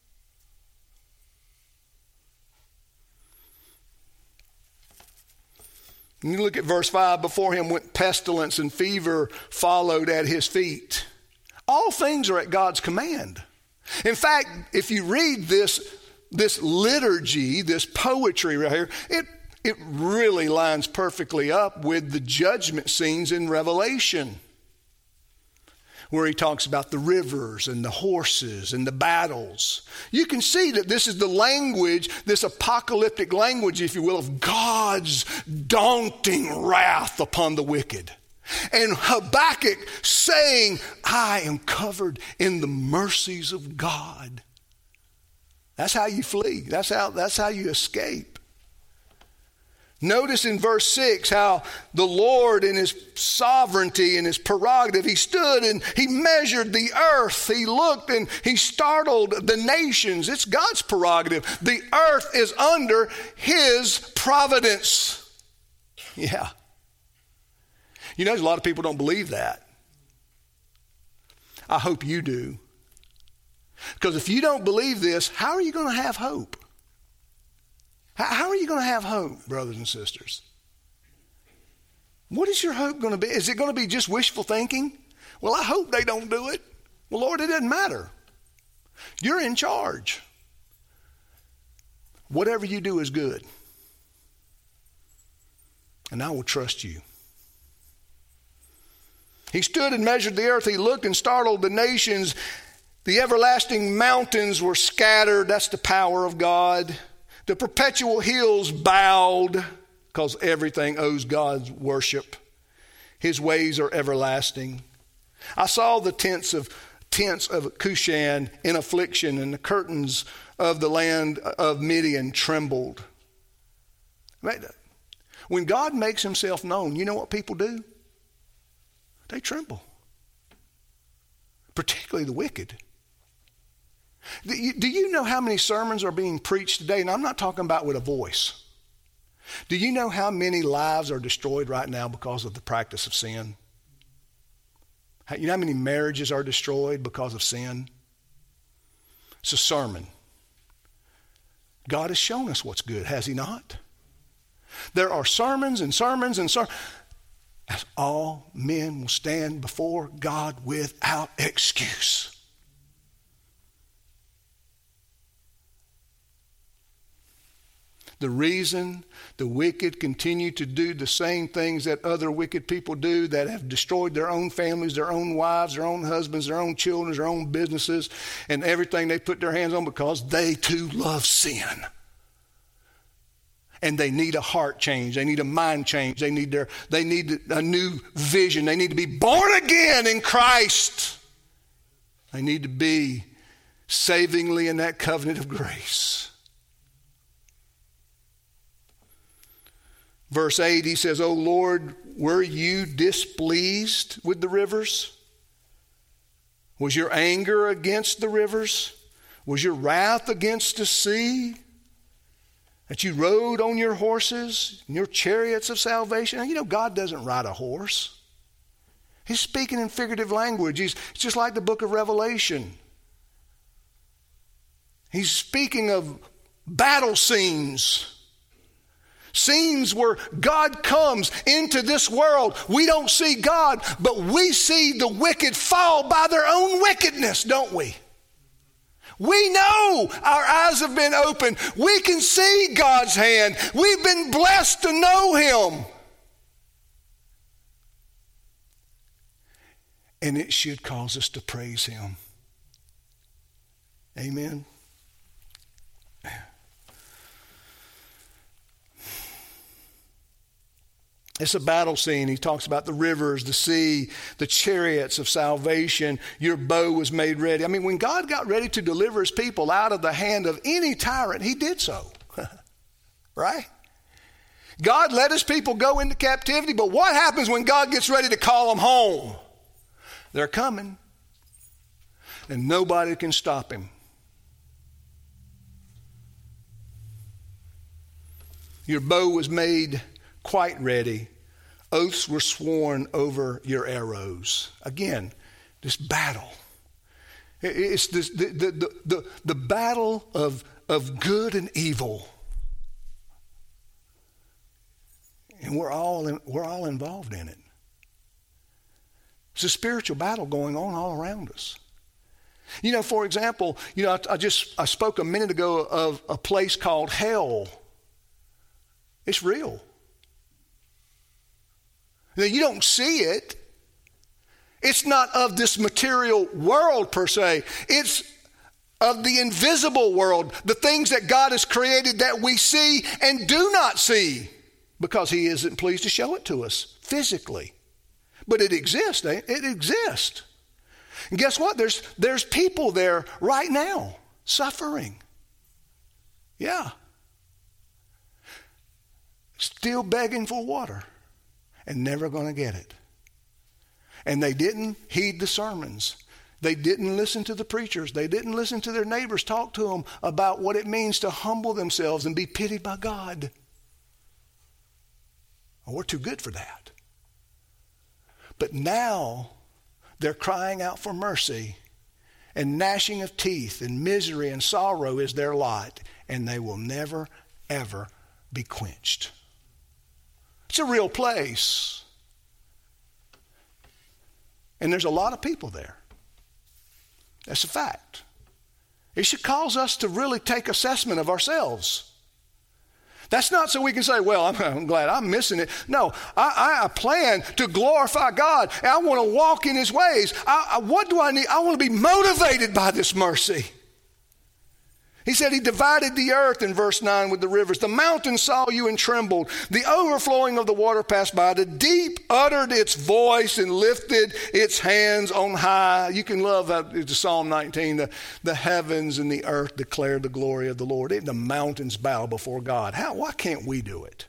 And you look at verse five, before him went pestilence and fever followed at his feet. All things are at God's command. In fact, if you read this, this liturgy, this poetry right here, it, it really lines perfectly up with the judgment scenes in Revelation, where he talks about the rivers and the horses and the battles. You can see that this is the language, this apocalyptic language, if you will, of God's daunting wrath upon the wicked. And Habakkuk saying, I am covered in the mercies of God. That's how you flee. That's how, that's how you escape. Notice in verse six how the Lord in his sovereignty and his prerogative, he stood and he measured the earth. He looked and he startled the nations. It's God's prerogative. The earth is under his providence. Yeah. You know, a lot of people don't believe that. I hope you do. Because if you don't believe this, how are you going to have hope? How are you going to have hope, brothers and sisters? What is your hope going to be? Is it going to be just wishful thinking? Well, I hope they don't do it. Well, Lord, it doesn't matter. You're in charge. Whatever you do is good. and I will trust you. He stood and measured the earth. He looked and startled the nations. The everlasting mountains were scattered. That's the power of God. The perpetual hills bowed, because everything owes God's worship. His ways are everlasting. I saw the tents of tents of Cushan in affliction, and the curtains of the land of Midian trembled. When God makes himself known, you know what people do? They tremble. Particularly the wicked. Do you, do you know how many sermons are being preached today? And I'm not talking about with a voice. Do you know how many lives are destroyed right now because of the practice of sin? You know how many marriages are destroyed because of sin? It's a sermon. God has shown us what's good, has he not? There are sermons and sermons and sermons. As all men will stand before God without excuse. The reason the wicked continue to do the same things that other wicked people do, that have destroyed their own families, their own wives, their own husbands, their own children, their own businesses, and everything they put their hands on, because they too love sin. And they need a heart change. They need a mind change. They need their, they need a new vision. They need to be born again in Christ. They need to be savingly in that covenant of grace. Verse eight, he says, "O Lord, were you displeased with the rivers? Was your anger against the rivers? Was your wrath against the sea? That you rode on your horses and your chariots of salvation." And you know, God doesn't ride a horse. He's speaking in figurative language. He's it's just like the book of Revelation. He's speaking of battle scenes. Scenes where God comes into this world. We don't see God, but we see the wicked fall by their own wickedness, don't we? We know our eyes have been opened. We can see God's hand. We've been blessed to know him. And it should cause us to praise him. Amen. It's a battle scene. He talks about the rivers, the sea, the chariots of salvation. Your bow was made ready. I mean, when God got ready to deliver his people out of the hand of any tyrant, he did so. Right? God let his people go into captivity, but what happens when God gets ready to call them home? They're coming, and nobody can stop him. Your bow was made quite ready. Oaths were sworn over your arrows. Again, this battle. It's this, the, the, the, the, the battle of, of good and evil. And we're all, in, we're all involved in it. It's a spiritual battle going on all around us. You know, for example, you know, I, I just I spoke a minute ago of a place called hell. It's real. Now, you don't see it. It's not of this material world per se. It's of the invisible world, the things that God has created that we see and do not see because he isn't pleased to show it to us physically. But it exists. It exists. And guess what? There's, there's people there right now suffering. Yeah. Still begging for water. And never going to get it. And they didn't heed the sermons. They didn't listen to the preachers. They didn't listen to their neighbors talk to them about what it means to humble themselves and be pitied by God. Well, we're too good for that. But now they're crying out for mercy, and gnashing of teeth and misery and sorrow is their lot, and they will never, ever be quenched. It's a real place. And there's a lot of people there. That's a fact. It should cause us to really take assessment of ourselves. That's not so we can say, well, I'm, I'm glad I'm missing it. No, I, I plan to glorify God. And I want to walk in his ways. I, I, what do I need? I want to be motivated by this mercy. He said he divided the earth in verse nine with the rivers. The mountains saw you and trembled. The overflowing of the water passed by. The deep uttered its voice and lifted its hands on high. You can love that. It's Psalm nineteen. The, the heavens and the earth declare the glory of the Lord. The mountains bow before God. How? Why can't we do it?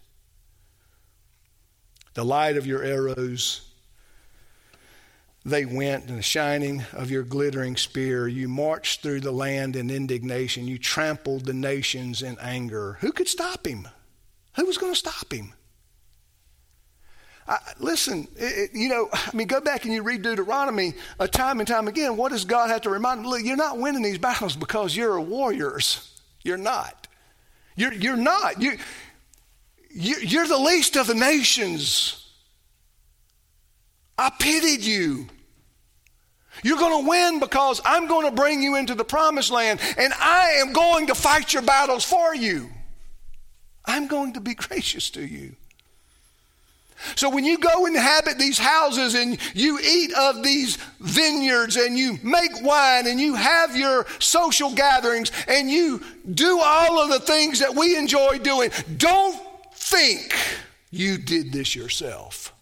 The light of your arrows, they went, in the shining of your glittering spear. You marched through the land in indignation. You trampled the nations in anger. Who could stop him? Who was going to stop him? I, listen, it, you know, I mean, go back and you read Deuteronomy uh, time and time again. What does God have to remind them? Look, you're not winning these battles because you're warriors. You're not. You're, you're not. You, you, you're the least of the nations. I pitied you. You're going to win because I'm going to bring you into the promised land, and I am going to fight your battles for you. I'm going to be gracious to you. So when you go inhabit these houses and you eat of these vineyards and you make wine and you have your social gatherings and you do all of the things that we enjoy doing, don't think you did this yourself.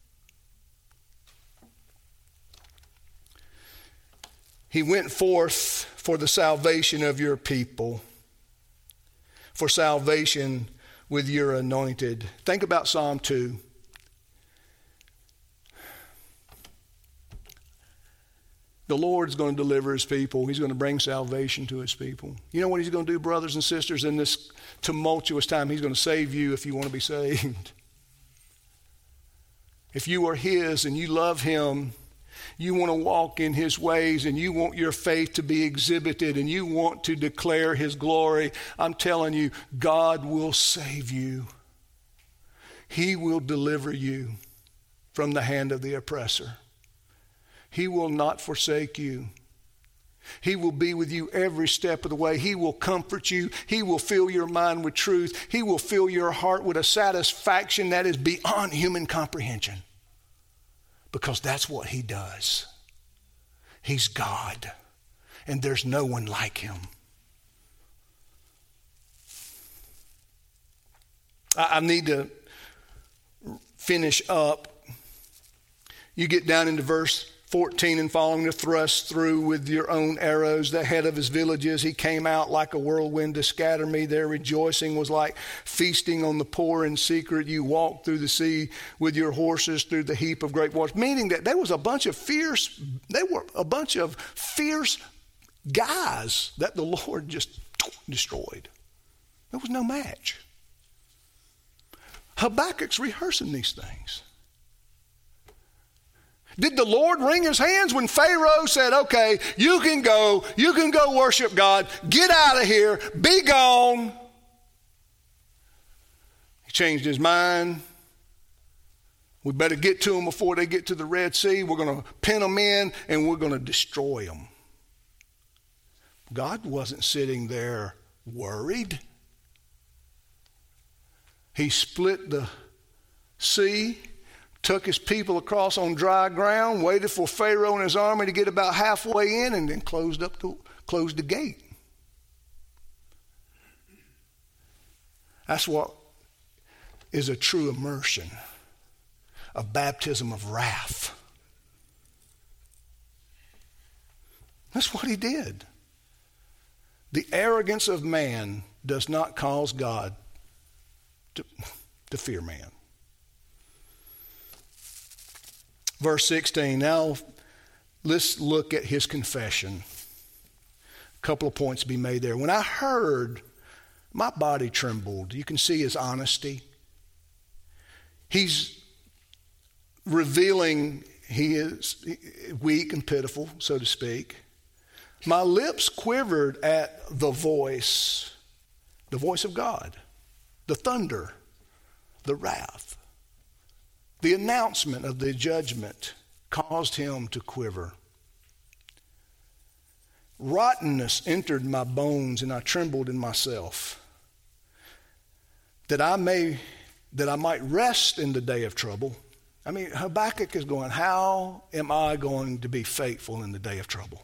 He went forth for the salvation of your people, for salvation with your anointed. Think about Psalm two. The Lord's going to deliver his people. He's going to bring salvation to his people. You know what he's going to do, brothers and sisters, in this tumultuous time? He's going to save you if you want to be saved. If you are his and you love him, you want to walk in his ways and you want your faith to be exhibited and you want to declare his glory, I'm telling you, God will save you. He will deliver you from the hand of the oppressor. He will not forsake you. He will be with you every step of the way. He will comfort you. He will fill your mind with truth. He will fill your heart with a satisfaction that is beyond human comprehension. Because that's what he does. He's God. And there's no one like him. I, I need to finish up. You get down into verse fourteen and following, to thrust through with your own arrows the head of his villages. He came out like a whirlwind to scatter me. Their rejoicing was like feasting on the poor in secret. You walked through the sea with your horses through the heap of great waters. Meaning that there was a bunch of fierce, they were a bunch of fierce guys that the Lord just destroyed. There was no match. Habakkuk's rehearsing these things. Did the Lord wring his hands when Pharaoh said, okay, you can go, you can go worship God, get out of here, be gone? He changed his mind. We better get to them before they get to the Red Sea. We're going to pin them in and we're going to destroy them. God wasn't sitting there worried. He split the sea, took his people across on dry ground, waited for Pharaoh and his army to get about halfway in, and then closed up the, closed the gate. That's what is a true immersion, a baptism of wrath. That's what he did. The arrogance of man does not cause God to, to fear man. Verse sixteen, now let's look at his confession. A couple of points to be made there. When I heard, my body trembled. You can see his honesty. He's revealing he is weak and pitiful, so to speak. My lips quivered at the voice, the voice of God, the thunder, the wrath. The announcement of the judgment caused him to quiver. Rottenness entered my bones and I trembled in myself. that I may, that I might rest in the day of trouble. I mean, Habakkuk is going, how am I going to be faithful in the day of trouble?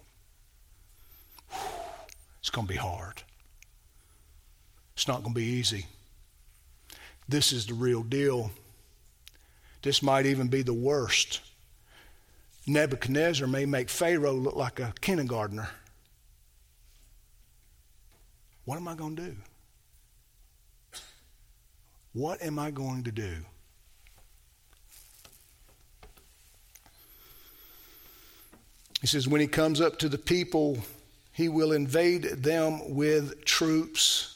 It's going to be hard. It's not going to be easy. This is the real deal. This might even be the worst. Nebuchadnezzar may make Pharaoh look like a kindergartner. What am I going to do? What am I going to do? He says, when he comes up to the people, he will invade them with troops.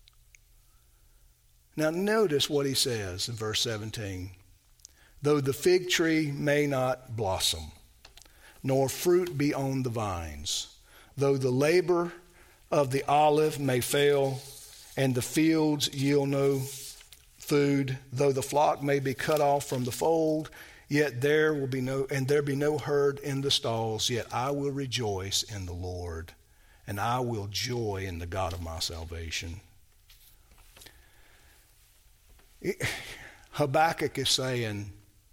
Now notice what he says in verse seventeen. Though the fig tree may not blossom, nor fruit be on the vines, though the labor of the olive may fail, and the fields yield no food, though the flock may be cut off from the fold, yet there will be no, and there be no herd in the stalls, yet I will rejoice in the Lord, and I will joy in the God of my salvation. It, Habakkuk is saying,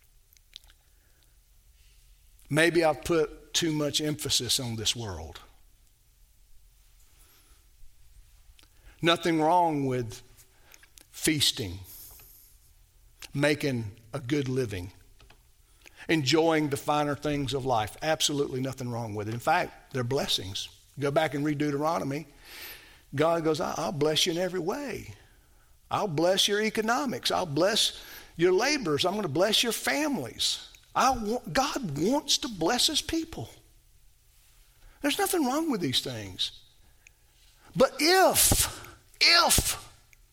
maybe I've put too much emphasis on this world. Nothing wrong with feasting, making a good living, enjoying the finer things of life. Absolutely nothing wrong with it. In fact, they're blessings. Go back and read Deuteronomy. God goes, I'll bless you in every way. I'll bless your economics. I'll bless your laborers. I'm going to bless your families. I want, God wants to bless his people. There's nothing wrong with these things. But if, if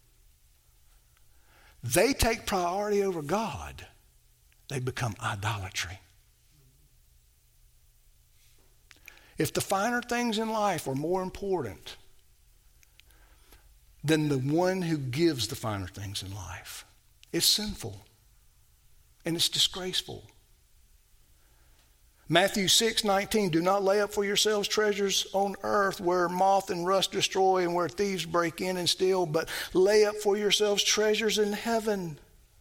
they take priority over God, they become idolatry. If the finer things in life are more important than the one who gives the finer things in life, it's sinful and it's disgraceful. Matthew six nineteen, do not lay up for yourselves treasures on earth where moth and rust destroy and where thieves break in and steal, but lay up for yourselves treasures in heaven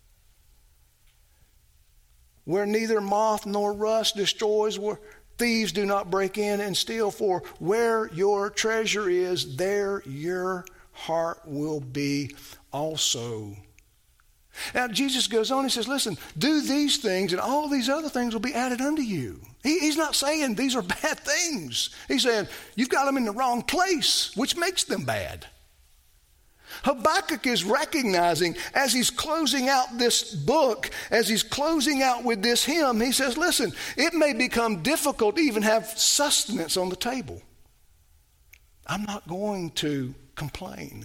where neither moth nor rust destroys, where thieves do not break in and steal. For where your treasure is, there your heart will be also. Now Jesus goes on, he says, listen, do these things and all these other things will be added unto you. He, he's not saying these are bad things. He's saying you've got them in the wrong place, which makes them bad. Habakkuk is recognizing as he's closing out this book, as he's closing out with this hymn, he says, listen, it may become difficult to even have sustenance on the table. I'm not going to complain.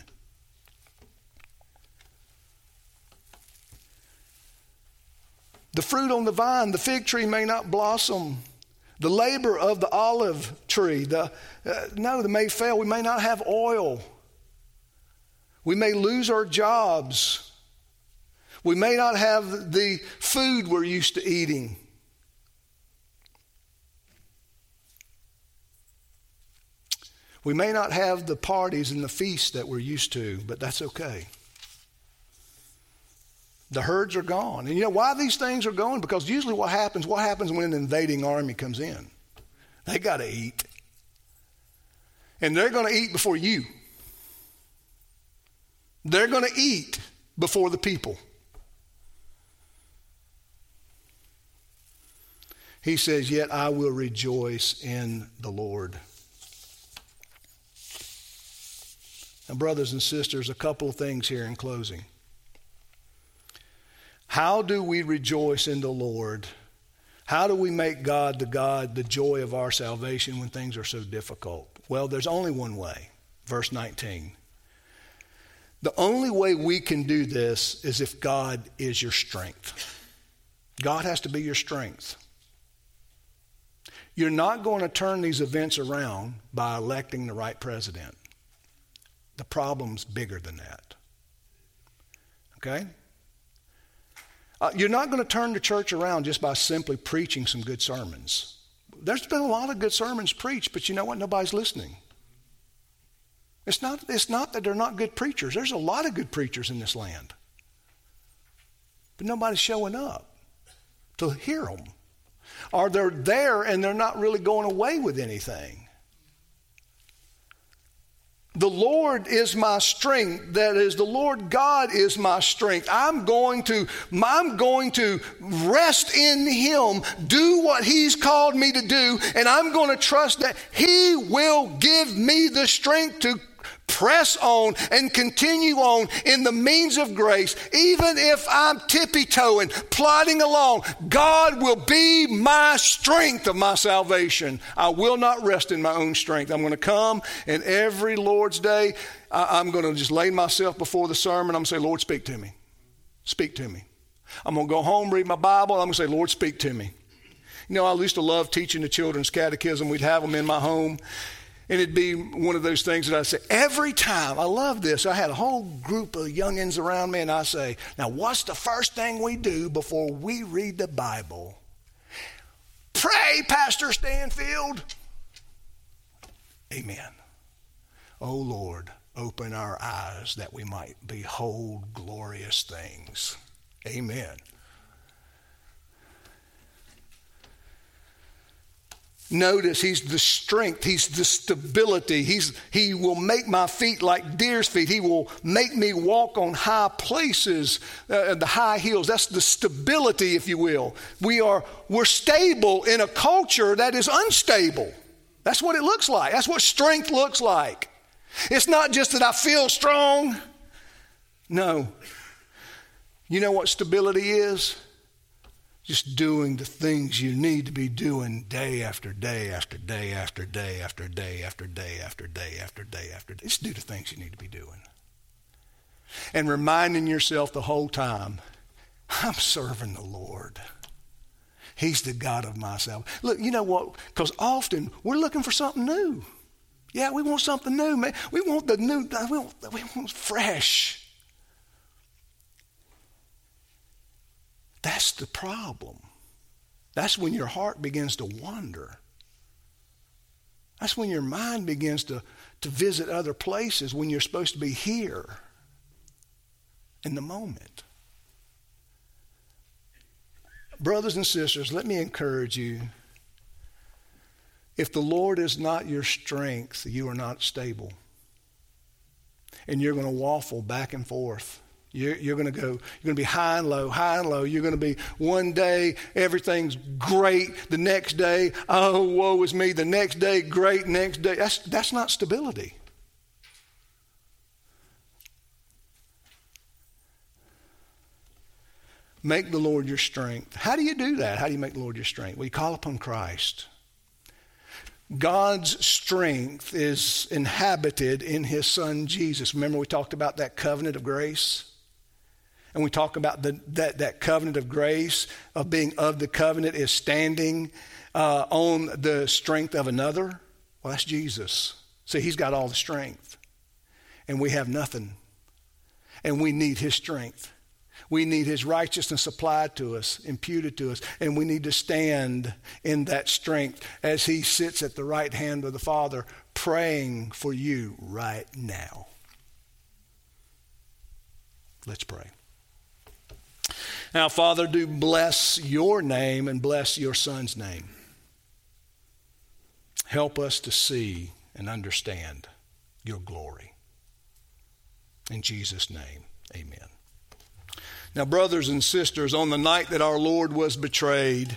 The fruit on the vine, the fig tree may not blossom. The labor of the olive tree, the uh, no, they may fail. We may not have oil. We may lose our jobs. We may not have the food we're used to eating. We may not have the parties and the feasts that we're used to, but that's okay. The herds are gone. And you know why these things are going? Because usually what happens, what happens when an invading army comes in? They got to eat. And they're going to eat before you. They're going to eat before the people. He says, yet I will rejoice in the Lord. Now, brothers and sisters, a couple of things here in closing. How do we rejoice in the Lord? How do we make God the God, the joy of our salvation when things are so difficult? Well, there's only one way. Verse nineteen. The only way we can do this is if God is your strength. God has to be your strength. You're not going to turn these events around by electing the right president. The problem's bigger than that. Okay? Uh, you're not going to turn the church around just by simply preaching some good sermons. There's been a lot of good sermons preached, but you know what? Nobody's listening. It's not, it's not that they're not good preachers. There's a lot of good preachers in this land. but nobody's showing up to hear them. Or they're there and they're not really going away with anything. The Lord is my strength. That is, the Lord God is my strength. I'm going to, I'm going to rest in Him, do what He's called me to do, and I'm going to trust that He will give me the strength to press on and continue on in the means of grace. Even if I'm tippy-toeing, plodding along, God will be my strength of my salvation. I will not rest in my own strength. I'm going to come, and every Lord's Day, I, I'm going to just lay myself before the sermon. I'm going to say, Lord, speak to me. Speak to me. I'm going to go home, read my Bible. I'm going to say, Lord, speak to me. You know, I used to love teaching the children's catechism. We'd have them in my home. And it'd be one of those things that I say every time. I love this. I had a whole group of youngins around me, and I say, now what's the first thing we do before we read the Bible? Pray, Pastor Stanfield. Amen. Oh, Lord, open our eyes that we might behold glorious things. Amen. Notice He's the strength. He's the stability. He's, he will make my feet like deer's feet. He will make me walk on high places, uh, the high hills. That's the stability, if you will. We are, we're stable in a culture that is unstable. That's what it looks like. That's what strength looks like. It's not just that I feel strong. No. You know what stability is? Just doing the things you need to be doing day after day after day after day after day after day after day after day after day. Just do the things you need to be doing. And reminding yourself the whole time, I'm serving the Lord. He's the God of my salvation. Look, you know what? Because often we're looking for something new. Yeah, we want something new, man. We want the new, we want, we want fresh. That's the problem. That's when your heart begins to wander. That's when your mind begins to, to visit other places when you're supposed to be here in the moment. Brothers and sisters, let me encourage you. If the Lord is not your strength, you are not stable. And you're going to waffle back and forth. You're, you're going to go, you're going to be high and low, high and low. You're going to be one day, everything's great. The next day, oh, woe is me. The next day, great. Next day. That's, that's not stability. Make the Lord your strength. How do you do that? How do you make the Lord your strength? Well, you call upon Christ. God's strength is inhabited in His Son, Jesus. Remember we talked about that covenant of grace? And we talk about the, that, that covenant of grace, of being of the covenant, is standing uh, on the strength of another. Well, that's Jesus. See, He's got all the strength. And we have nothing. And we need His strength. We need His righteousness applied to us, imputed to us. And we need to stand in that strength as He sits at the right hand of the Father, praying for you right now. Let's pray. Now, Father, do bless your name and bless your Son's name. Help us to see and understand your glory. In Jesus' name, amen. Now, brothers and sisters, on the night that our Lord was betrayed,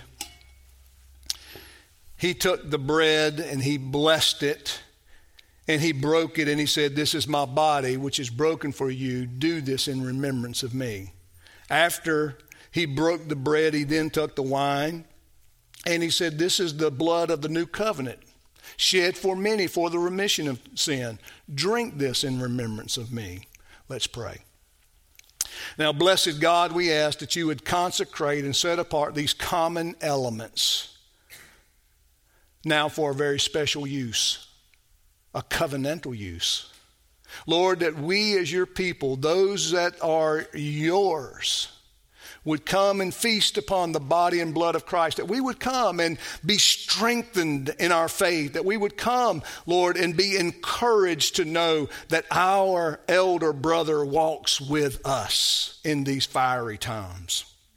He took the bread and He blessed it and He broke it and He said, "This is my body, which is broken for you. Do this in remembrance of me." After He broke the bread, He then took the wine and He said, "This is the blood of the new covenant, shed for many for the remission of sin. Drink this in remembrance of me." Let's pray. Now, blessed God, we ask that you would consecrate and set apart these common elements now for a very special use, a covenantal use. Lord, that we as your people, those that are yours, would come and feast upon the body and blood of Christ, that we would come and be strengthened in our faith, that we would come, Lord, and be encouraged to know that our elder brother walks with us in these fiery times.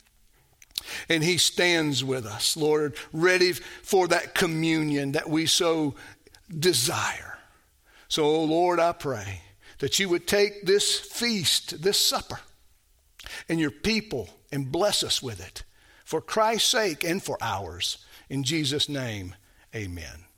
And he stands with us, Lord, ready for that communion that we so desire. So, oh Lord, I pray that you would take this feast, this supper, and your people and bless us with it for Christ's sake and for ours. In Jesus' name, amen.